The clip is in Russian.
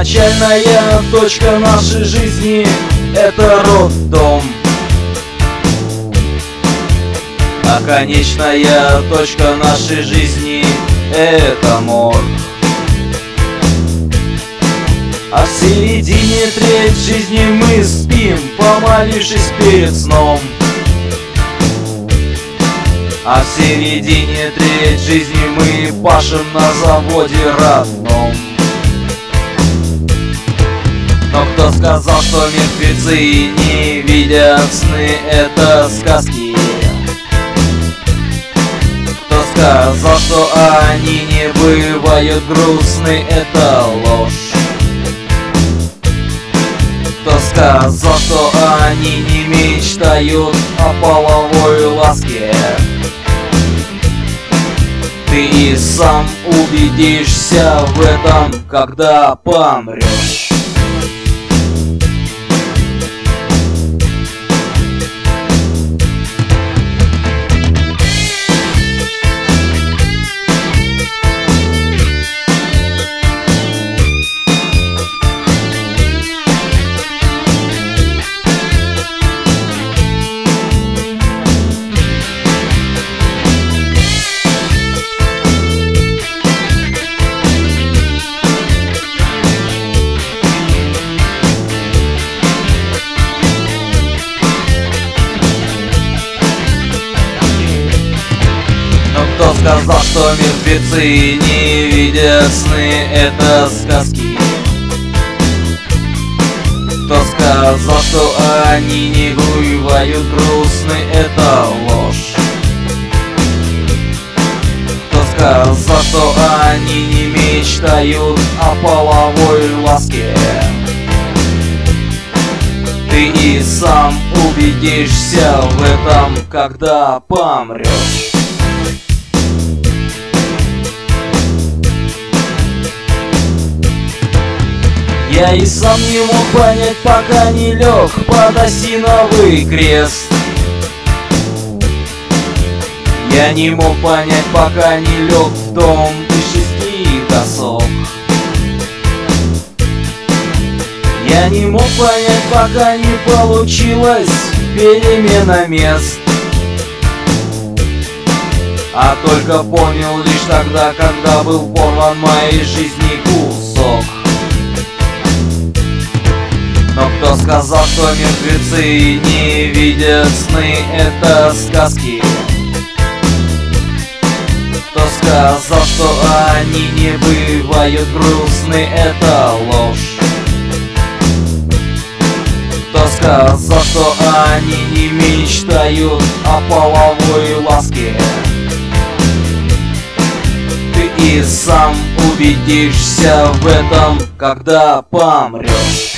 Начальная точка нашей жизни — это роддом, а конечная точка нашей жизни — это морг. А в середине треть жизни мы спим, помолившись перед сном. А в середине треть жизни мы пашем на заводе родном. Но кто сказал, что мертвецы не видят сны, это сказки? Кто сказал, что они не бывают грустны, это ложь? Кто сказал, что они не мечтают о половой ласке? Ты и сам убедишься в этом, когда помрешь. Кто сказал, что мертвецы не видят сны, это сказки? Кто сказал, что они не бывают грустны, это ложь? Кто сказал, что они не мечтают о половой ласке? Ты и сам убедишься в этом, когда помрешь. Я и сам не мог понять, пока не лег под осиновый крест. Я не мог понять, пока не лег в дом из 6 досок. Я не мог понять, пока не получилась перемена мест. А только понял лишь тогда, когда был порван моей жизни кусок. Но кто сказал, что мертвецы не видят сны, это сказки? Кто сказал, что они не бывают грустны, это ложь? Кто сказал, что они не мечтают о половой ласке? Ты и сам убедишься в этом, когда помрешь.